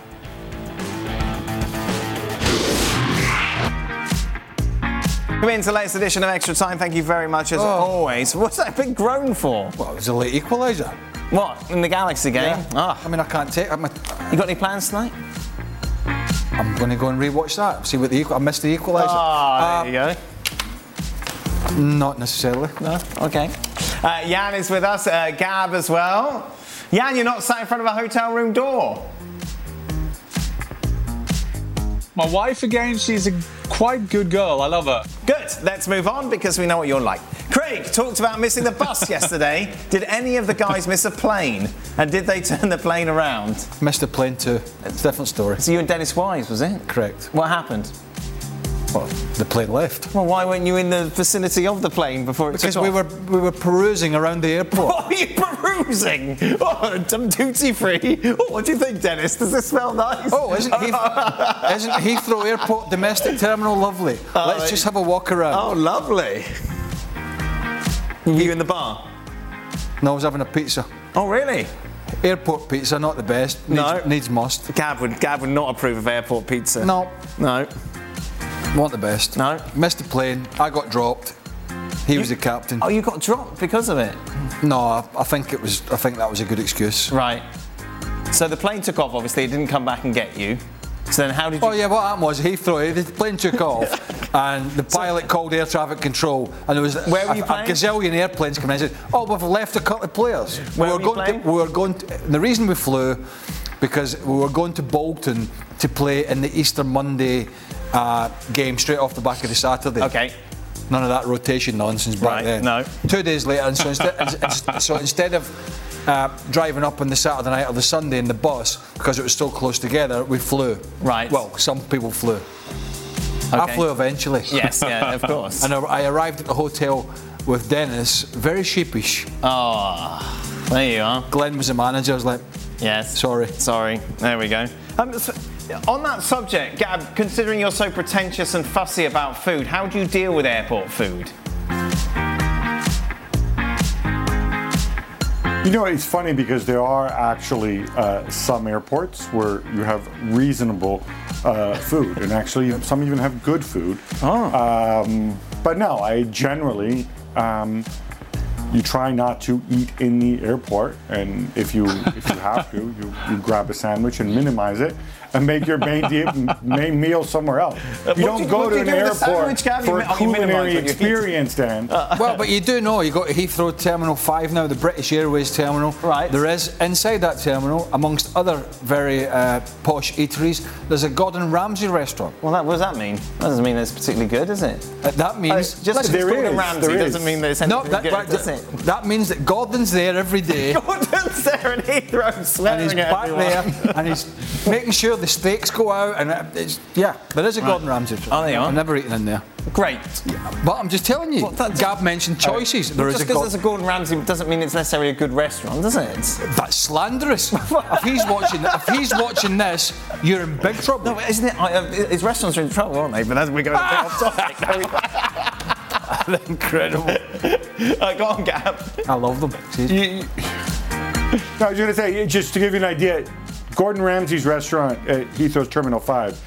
Come into the latest edition of Extra Time. Thank you very much, as always. What's that big groan for? Well, it was a late equaliser. What, in the Galaxy game? Yeah. I mean, I can't take it. You got any plans tonight? I'm going to go and rewatch that. See what I missed the equaliser. There you go. Not necessarily. No? Okay. Jan is with us, Gab as well. Jan, you're not sat in front of a hotel room door. My wife again, she's a quite good girl. I love her. Good. Let's move on because we know what you're like. Craig talked about missing the bus yesterday. Did any of the guys miss a plane? And did they turn the plane around? Missed a plane too. It's a different story. So you and Dennis Wise, was it? Correct. What happened? Well, the plane left. Well, why weren't you in the vicinity of the plane before it took off? Because we were perusing around the airport. What were you perusing? Oh, some duty free. Oh, what do you think, Dennis? Does this smell nice? Oh, isn't Heathrow Airport domestic terminal lovely? Let's just have a walk around. Oh, lovely. Were you in the bar? No, I was having a pizza. Oh, really? Airport pizza, not the best. Needs must. Gab would not approve of airport pizza. No. Want the best. No. Missed the plane. I got dropped. He was the captain. Oh, you got dropped because of it? No, I think that was a good excuse. Right. So the plane took off. Obviously, it didn't come back and get you. So then, how did you? Oh yeah, what happened was the plane took off, and the pilot called air traffic control, and there was a gazillion airplanes coming in. And said, "Oh, we've left a couple of players." We were going to. The reason we flew, because we were going to Bolton to play in the Easter Monday game straight off the back of the Saturday. Okay. None of that rotation nonsense back then. No. 2 days later, and so instead of driving up on the Saturday night or the Sunday in the bus, because it was so close together, we flew. Right. Well, some people flew. Okay. I flew eventually. Yes, yeah, of course. And I arrived at the hotel with Dennis, very sheepish. Oh, there you are. Glenn was the manager. I was like, yes. Sorry. There we go. On that subject, Gab, considering you're so pretentious and fussy about food, how do you deal with airport food? You know, it's funny because there are actually some airports where you have reasonable food, and actually some even have good food. But no, I generally you try not to eat in the airport, and if you have to, you grab a sandwich and minimize it, and make your main meal somewhere else. You don't go to an airport for a culinary experience, Dan. Well, but you do know you go to Heathrow Terminal 5 now, the British Airways terminal. Right. There is, inside that terminal, amongst other very posh eateries, there's a Gordon Ramsay restaurant. Well, what does that mean? That doesn't mean it's particularly good, does it? That means... just because it's Gordon Ramsay doesn't mean that it's anything good, does it? That means that Gordon's there every day. Gordon's there and Heathrow swearing and he's back there, and he's making sure the steaks go out, and there is a Gordon Ramsay. Oh, there you are. I've never eaten in there. Great. But I'm just telling you, Gab mentioned choices. Just because there's a Gordon Ramsay doesn't mean it's necessarily a good restaurant, does it? That's slanderous. if he's watching this, you're in big trouble. No, isn't it? His restaurants are in trouble, aren't they? But as we go off topic, they're incredible. Go on, Gab. I love them. No, I was going to say, just to give you an idea, Gordon Ramsay's restaurant at Heathrow's Terminal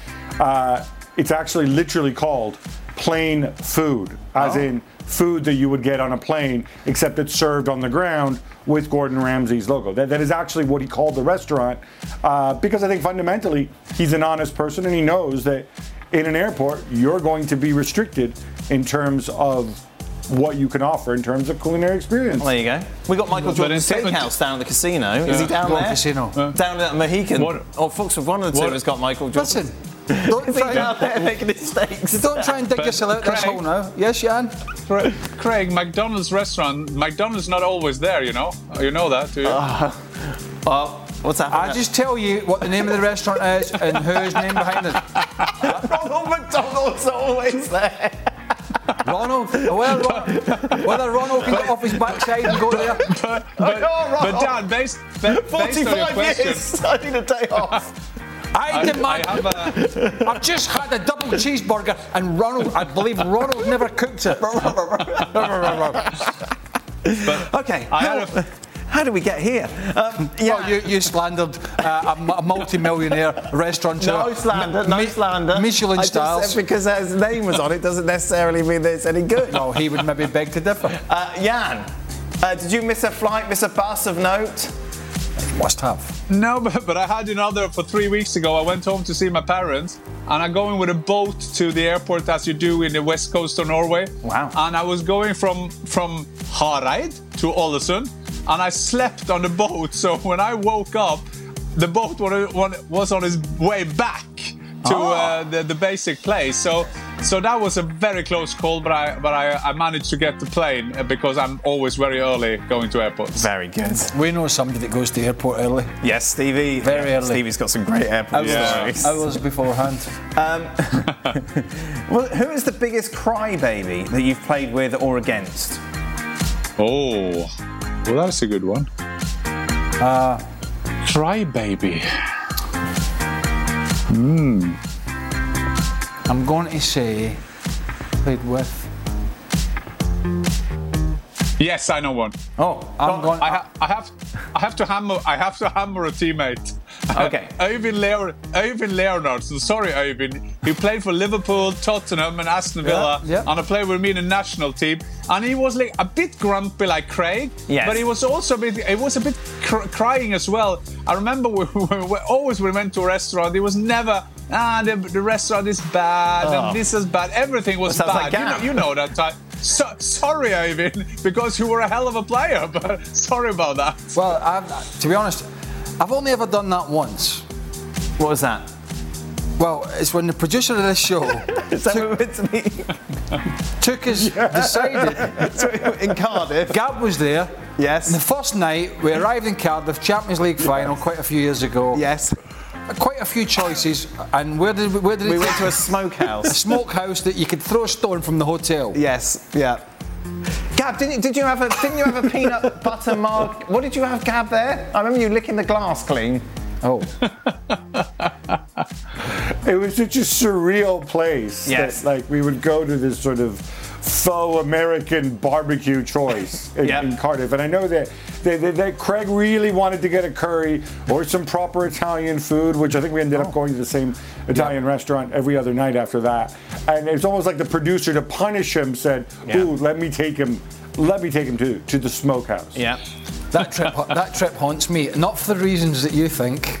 5, it's actually literally called plain food, as in food that you would get on a plane, except it's served on the ground with Gordon Ramsay's logo. That is actually what he called the restaurant, because I think fundamentally he's an honest person, and he knows that in an airport you're going to be restricted in terms of what you can offer in terms of culinary experience. Well, there you go. We got Michael Jordan's steakhouse down at the casino. Is he down there? Casino. Down at Mohican. Or Foxwood, one of the two has got Michael Jordan. Listen, don't try down there making his steaks. Don't try and dig yourself out this hole now. Yes, Jan? Craig, McDonald's restaurant, McDonald's not always there, you know? You know that, do you? Well, what's happening? I'll just tell you what the name of the restaurant is and whose name behind it. Ronald McDonald's always there. Ronald? Whether Ronald can get off his backside and go there. But Dan, based on your 45 question, years, I need a day off. I've just had a double cheeseburger, and I believe Ronald never cooked it. Okay. How do we get here? Well, you slandered a multi-millionaire restaurateur. No slander. Michelin stars. Because his name was on it doesn't necessarily mean that it's any good. No, he would maybe beg to differ. Jan, did you miss a flight, miss a bus of note? Must have. No, but I had another for 3 weeks ago. I went home to see my parents, and I'm going with a boat to the airport as you do in the west coast of Norway. Wow. And I was going from Hareid to Ålesund, and I slept on the boat. So when I woke up, the boat was on its way back to the basic place. So that was a very close call, but I managed to get the plane because I'm always very early going to airports. Very good. We know somebody that goes to the airport early. Yes, Stevie. Very early. Stevie's got some great airport stories. Hours beforehand. Well, who is the biggest crybaby that you've played with or against? Oh, well, that's a good one. Crybaby. I'm going to say played with. Yes, I know one. Oh, I have to hammer a teammate. Okay. Øyvind Leonardsen. Sorry, Øyvind. He played for Liverpool, Tottenham, and Aston Villa, and I played with me in the national team. And he was like a bit grumpy, like Craig. Yes. But he was also a bit crying as well. I remember when we went to a restaurant, he was never. The restaurant is bad, and this is bad. Everything was bad. Like you know that type. Sorry, Øyvind, because you were a hell of a player, but sorry about that. Well, to be honest, I've only ever done that once. What was that? Well, it's when the producer of this show decided in Cardiff. Gab was there. Yes. And the first night we arrived in Cardiff, Champions League final, quite a few years ago. Yes. Quite a few choices, and where did we went to a smokehouse. A smokehouse that you could throw a stone from the hotel. Yes, yeah. Gab, didn't you have a peanut butter mug? What did you have, Gab? There, I remember you licking the glass clean. Oh. It was such a surreal place. Yes. That, like, we would go to this sort of faux American barbecue choice in Cardiff. And I know that Craig really wanted to get a curry or some proper Italian food, which I think we ended up going to the same Italian restaurant every other night after that. And it's almost like the producer, to punish him, said, ooh, let me take him to the smokehouse. Yeah. That trip haunts me, not for the reasons that you think.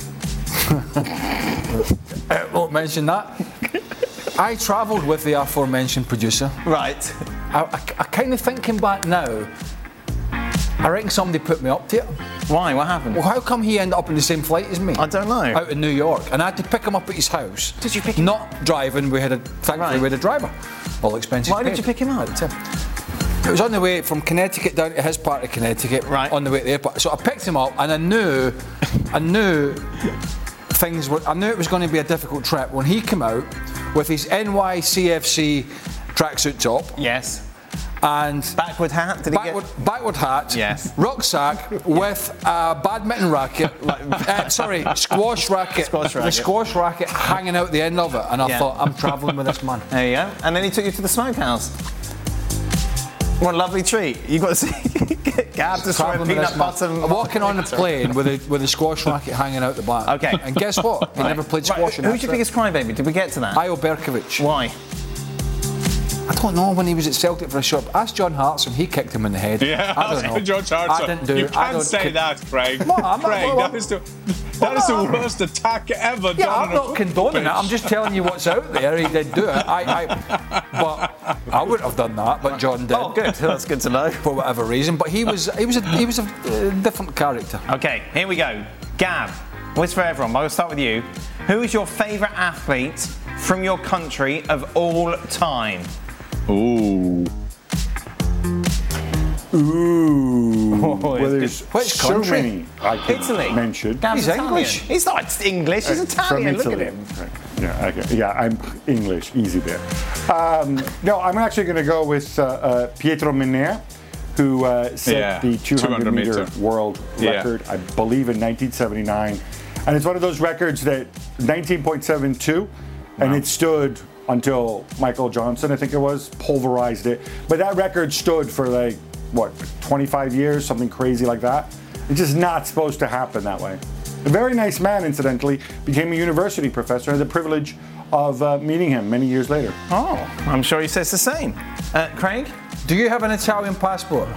I won't mention that. I travelled with the aforementioned producer. Right. I kind of thinking back now, I reckon somebody put me up to it. Why? What happened? Well, how come he ended up on the same flight as me? I don't know. Out in New York, and I had to pick him up at his house. Did you pick him up? Not driving. We had a driver. All expenses Why paid. did you pick him up? It was on the way from Connecticut down to his part of Connecticut. Right. On the way to the airport. So I picked him up, and I knew things were. I knew it was going to be a difficult trip when he came out with his NYCFC tracksuit top. Yes. And backward hat. Did he get backward hat? Yes. Rucksack with a badminton racket. Squash racket. The squash racket hanging out the end of it, and I thought, I'm travelling with this man. There you go. And then he took you to the smokehouse. What a lovely treat. You got to see Gab destroy peanut butter. Walking on the plane with a squash racket hanging out the back. Okay. And guess what? He never played squash. Who's your biggest crybaby? Did we get to that? Ayo Berkovic. Why? I don't know, when he was at Celtic for a short. Ask John Hartson, he kicked him in the head. Yeah, I don't know. George Hartson. I didn't do you it. can't say that, Craig. No, Craig, that is the worst attack ever done. I'm not condoning it. I'm just telling you what's out there. He did do it. But I wouldn't have done that. But John did. Oh, good. That's good to know. For whatever reason. But he was a different character. Okay, here we go. Gab, what's for everyone? I'll start with you. Who is your favourite athlete from your country of all time? Ooh. Well, there's which country? So many I could Italy. mention. He's English. He's not English. He's Italian. From Look Italy. at him. Right. Yeah, okay. Yeah, I'm English. Easy there. No, I'm actually going to go with Pietro Menea, who set the 200 meter world record, I believe, in 1979. And it's one of those records that 19.72, and it stood until Michael Johnson, I think it was, pulverized it. But that record stood for 25 years, something crazy like that. It's just not supposed to happen that way. A very nice man, incidentally, became a university professor. I had the privilege of meeting him many years later. Oh, I'm sure he says the same. Craig? Do you have an Italian passport?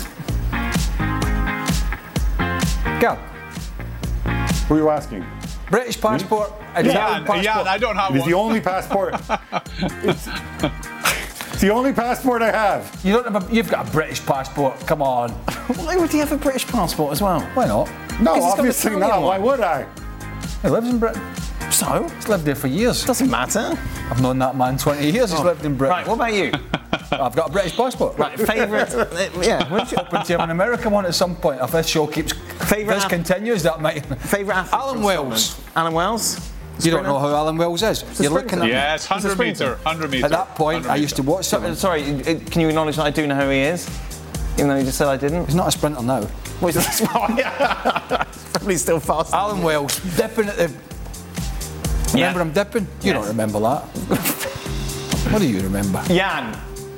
Go. Who are you asking? British passport, Italian passport. Yeah, I don't have It's one. the only passport. It's the only passport I have. You don't have you've got a British passport. Come on. Why would he have a British passport as well? Why not? No, He's got obviously Italian not. one. Why would I? He lives in Britain. So? He's lived there for years. Doesn't matter. I've known that man 20 years. He's lived in Britain. Right, what about you? I've got a British passport. Right, favourite. Yeah. Hoping to have an American one at some point. If this show keeps. Favourite. Continues, that might. Favourite athlete. Alan Wells. Alan Wells? You don't know who Alan Wells is. You're looking at Yes, 100 meter. At that point, I used to watch something. Sorry, can you acknowledge that I do know who he is? Even though you just said I didn't? He's not a sprinter now. Well, he's probably still fast. Alan Wells dipping at the. Remember him dipping? You don't remember that. What do you remember? Jan.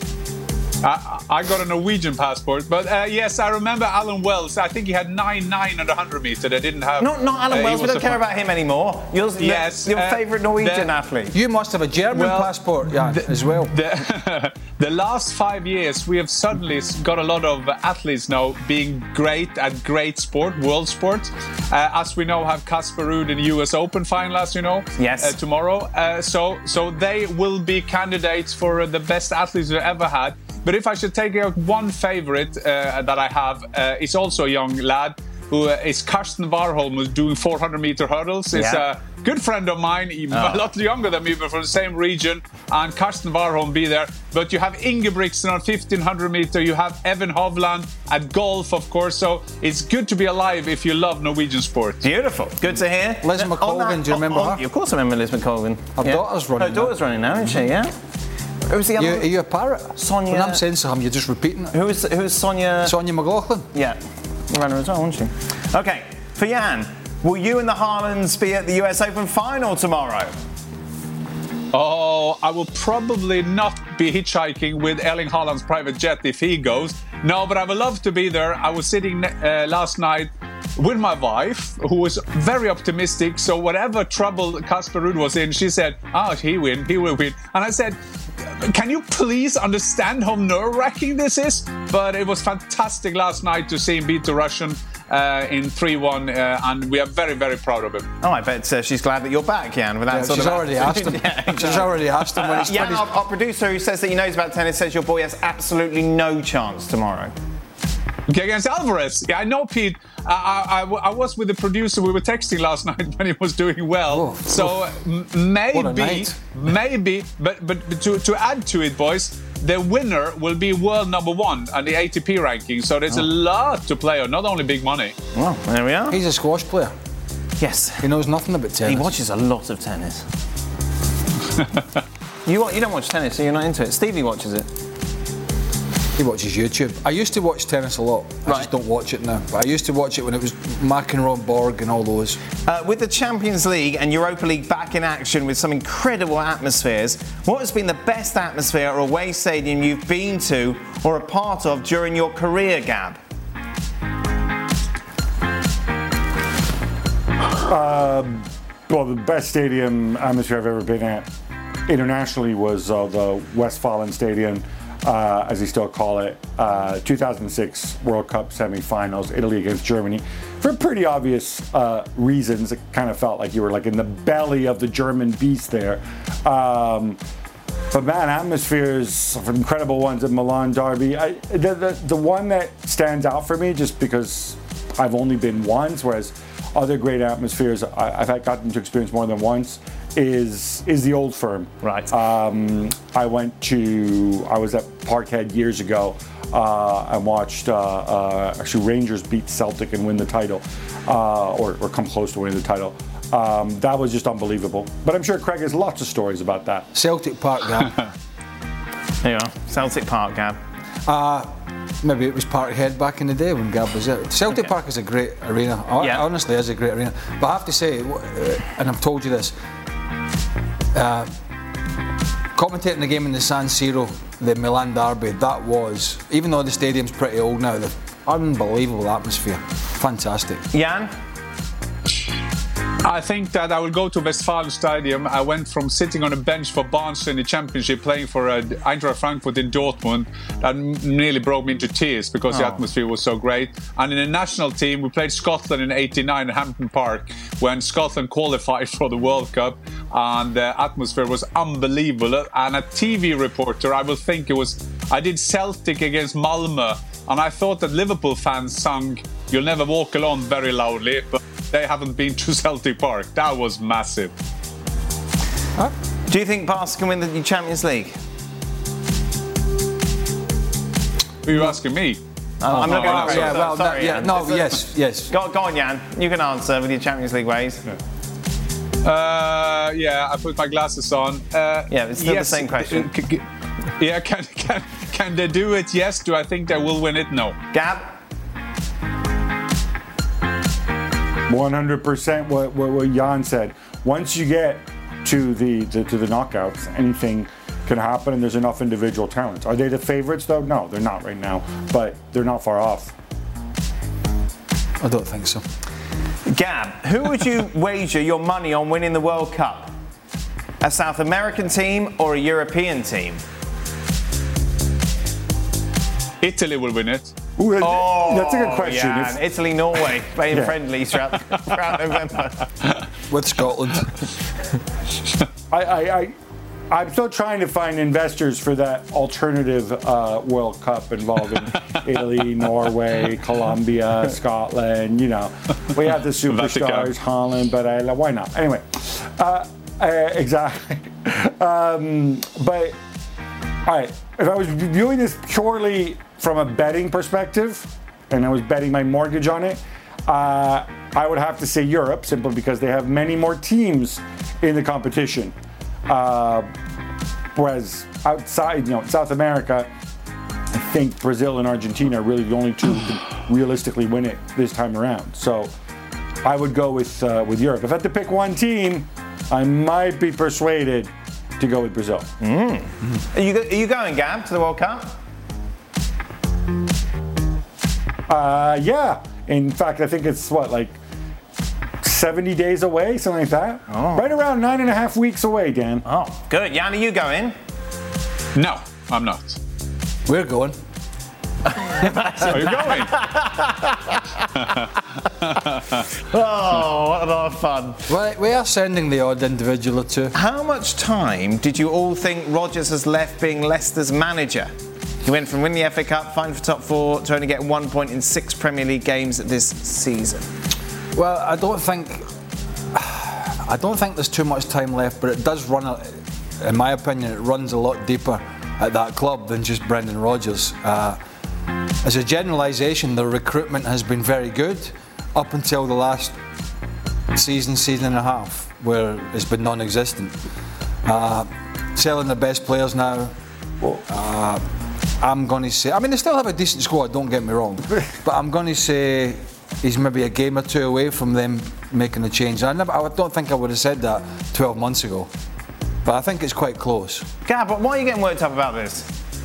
I got a Norwegian passport, but yes, I remember Alan Wells. I think he had 9.9 at 100 meter. They didn't have. Not Alan Wells. We don't care about him anymore. Yes. Your favourite Norwegian athlete. You must have a German passport, as well. The last 5 years, we have suddenly got a lot of athletes now being great at great sport, world sport. As we know, have Casper Ruud in the US Open final, as you know. Yes. Tomorrow. So they will be candidates for the best athletes we've ever had. But if I should take out one favorite that I have, it's also a young lad who is Karsten Warholm, who's doing 400-meter hurdles. He's a good friend of mine, a lot younger than me, but from the same region. And Karsten Warholm be there. But you have Ingebrigtsen on 1,500-meter. You have Evan Hovland at golf, of course. So it's good to be alive if you love Norwegian sport. Beautiful. Good to hear. Liz McColgan, do you remember her? Of course I remember Liz McColgan. Her daughter's running. Her daughter's running now, isn't she? Yeah. Who's the other? Are you a parrot? Sonia. When I'm saying something, you're just repeating it. Who's Sonia? Sonia McLaughlin. Yeah, runner as well, wasn't she? Okay, for Jan, will you and the Haalands be at the US Open final tomorrow? Oh, I will probably not be hitchhiking with Erling Haaland's private jet if he goes. No, but I would love to be there. I was sitting last night with my wife, who was very optimistic. So whatever trouble Casper Ruud was in, she said, he will win. And I said, can you please understand how nerve-wracking this is? But it was fantastic last night to see him beat the Russian in 3-1, and we are very, very proud of him. Oh, I bet she's glad that you're back, Jan. She's already asked him. She's already asked him when he's Jan, our producer, who says that he knows about tennis, says your boy has absolutely no chance tomorrow. Okay, against Alvarez. Yeah, I know, Pete. I was with the producer. We were texting last night when he was doing well. Maybe, but to add to it, boys, the winner will be world number 1 on the ATP ranking. So there's a lot to play on, not only big money. Well, there we are. He's a squash player. Yes. He knows nothing about tennis. He watches a lot of tennis. You don't watch tennis, so you're not into it. Stevie watches it. He watches YouTube. I used to watch tennis a lot. I just don't watch it now. But I used to watch it when it was McEnroe, Borg and all those. With the Champions League and Europa League back in action with some incredible atmospheres, what has been the best atmosphere or away stadium you've been to or a part of during your career, Gab? Well, the best stadium atmosphere I've ever been at internationally was the Westfalen Stadium, as they still call it, 2006 World Cup semi-finals, Italy against Germany. For pretty obvious reasons, it kind of felt like you were like in the belly of the German beast there. But man, atmospheres, incredible ones at Milan Derby. The one that stands out for me, just because I've only been once, whereas other great atmospheres I've gotten to experience more than once, is the Old Firm. Right. I was at Parkhead years ago and watched actually Rangers beat Celtic and win the title, or come close to winning the title. That was just unbelievable. But I'm sure Craig has lots of stories about that. Celtic Park, Gab. There you are. Celtic Park, Gab. Maybe it was Parkhead back in the day when Gab was there. Celtic Park is a great arena. Honestly, is a great arena. But I have to say, and I've told you this, commentating the game in the San Siro, the Milan Derby, that was, even though the stadium's pretty old now, the unbelievable atmosphere. Fantastic. Jan? I think that I will go to Westfalen Stadium. I went from sitting on a bench for Barnsley in the Championship, playing for Eintracht Frankfurt in Dortmund. That nearly broke me into tears because the atmosphere was so great. And in the national team, we played Scotland in '89 at Hampden Park when Scotland qualified for the World Cup. And the atmosphere was unbelievable. And a TV reporter, I did Celtic against Malmö. And I thought that Liverpool fans sung "You'll Never Walk Alone" very loudly, but they haven't been to Celtic Park. That was massive. Do you think Barca can win the Champions League? Are you asking me? I'm not going to sorry. Yes. Go on, Jan. You can answer with your Champions League ways. I put my glasses on. It's still the same question. Can they do it? Yes. Do I think they will win it? No. Gab? 100% what Jan said. Once you get to the knockouts, anything can happen, and there's enough individual talent. Are they the favorites though? No, they're not right now, but they're not far off. I don't think so. Gab, who would you wager your money on winning the World Cup? A South American team or a European team? Italy will win it. Ooh, that's a good question. Yeah, Italy, Norway playing friendlies throughout November with Scotland. I'm still trying to find investors for that alternative World Cup involving Italy, Norway, Colombia, Scotland. You know, we have the superstars, Holland, but why not? Anyway, exactly. But all right, if I was viewing this purely from a betting perspective, and I was betting my mortgage on it, I would have to say Europe, simply because they have many more teams in the competition. Whereas outside, South America, I think Brazil and Argentina are really the only two who can realistically win it this time around. So I would go with Europe. If I had to pick one team, I might be persuaded to go with Brazil. Are you going, Gab, to the World Cup? Yeah. In fact, I think it's 70 days away, something like that. Oh. Right around 9.5 weeks away, Dan. Oh, good. Jan, are you going? No, I'm not. We're going. Are you going? Oh, what a lot of fun. We are sending the odd individual or two. How much time did you all think Rodgers has left being Leicester's manager? He went from winning the FA Cup, fighting for top 4, to only get 1 point in 6 Premier League games this season. Well, I don't think there's too much time left, but it does run, in my opinion, it runs a lot deeper at that club than just Brendan Rodgers. As a generalisation, the recruitment has been very good up until the last season and a half, where it's been non-existent. Selling the best players now, I'm going to say, I mean, they still have a decent squad, don't get me wrong, but I'm going to say he's maybe a game or two away from them making a change. I don't think I would have said that 12 months ago, but I think it's quite close. Gab, but why are you getting worked up about this?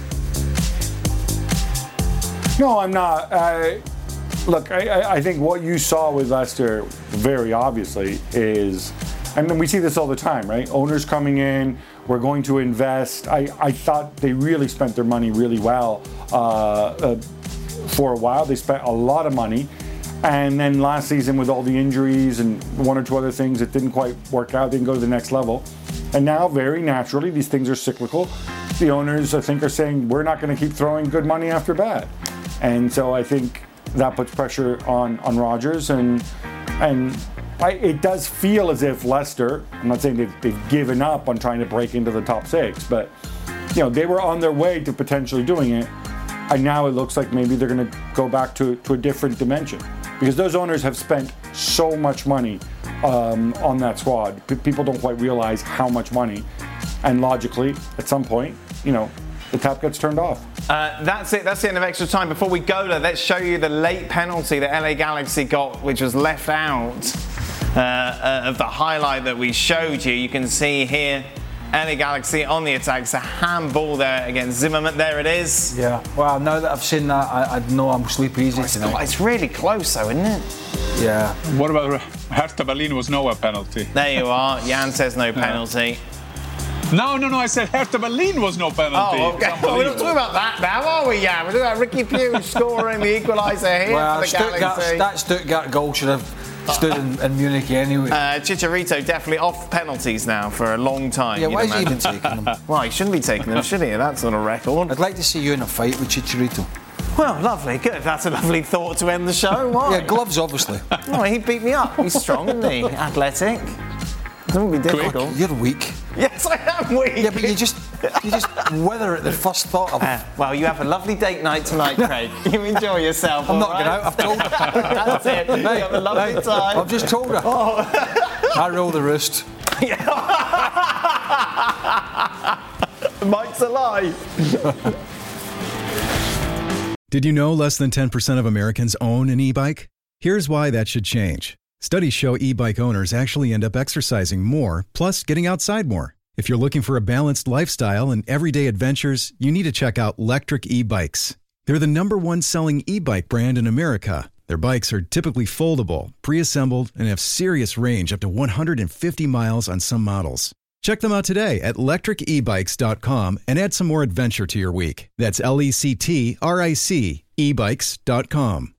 No, I'm not. Look, I think what you saw with Leicester, very obviously, is, and we see this all the time, right? Owners coming in, we're going to invest. I thought they really spent their money really well for a while. They spent a lot of money. And then last season, with all the injuries and one or two other things, it didn't quite work out, didn't go to the next level. And now, very naturally, these things are cyclical. The owners, I think, are saying, we're not going to keep throwing good money after bad. And so I think that puts pressure on Rodgers. And it does feel as if Leicester, I'm not saying they've given up on trying to break into the top 6, but they were on their way to potentially doing it. And now it looks like maybe they're going to go back to a different dimension. Because those owners have spent so much money on that squad. People don't quite realize how much money. And logically, at some point, the tap gets turned off. That's it. That's the end of extra time. Before we go, let's show you the late penalty that LA Galaxy got, which was left out of the highlight that we showed you. You can see here, LA Galaxy on the attack. It's a handball there against Zimmerman. There it is. Yeah. Well, now that I've seen that, I know I'm sleep easy tonight. It's really close, though, isn't it? Yeah. What about Hertha Berlin was no penalty? There you are. Jan says no penalty. No, I said Hertha Berlin was no penalty. Oh, okay. Well, we're not talking about that now, are we, Jan? We're talking about Ricky Pugh scoring the equaliser here for the Galaxy. That Stuttgart goal should have stood in Munich anyway. Chicharito definitely off penalties now for a long time. Yeah, why is he even taking them? Well, he shouldn't be taking them, should he? That's on a record. I'd like to see you in a fight with Chicharito. Well, lovely, good. That's a lovely thought to end the show. Why? Yeah, gloves, obviously. Oh, he beat me up. He's strong, isn't he? Athletic. It wouldn't be difficult. You're weak. Yes, I am weak. Yeah, but you just wither at the first thought of it. Well, you have a lovely date night tonight, Craig. You enjoy yourself. I'm not going out. I've told her. That's it. You have a lovely time. I've just told her. Oh. I roll the wrist. Mike's alive. Did you know less than 10% of Americans own an e-bike? Here's why that should change. Studies show e-bike owners actually end up exercising more, plus getting outside more. If you're looking for a balanced lifestyle and everyday adventures, you need to check out Lectric e-bikes. They're the #1 selling e-bike brand in America. Their bikes are typically foldable, pre-assembled, and have serious range up to 150 miles on some models. Check them out today at lectricebikes.com and add some more adventure to your week. That's LECTRIC ebikes.com.